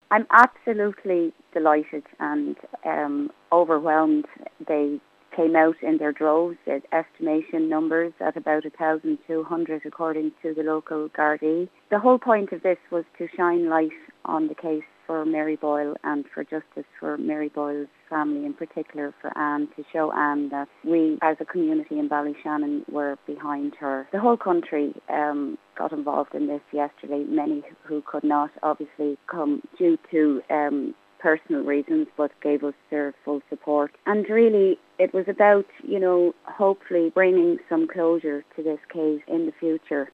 I'm absolutely delighted and overwhelmed. They came out in their droves, estimation numbers at about 1,200 according to the local Gardaí. The whole point of this was to shine light on the case for Mary Boyle and for justice for Mary Boyle's family, in particular for Anne, to show Anne that we as a community in Ballyshannon were behind her. The whole country got involved in this yesterday, many who could not obviously come due to personal reasons, but gave us their full support. And really, it was about, hopefully bringing some closure to this case in the future.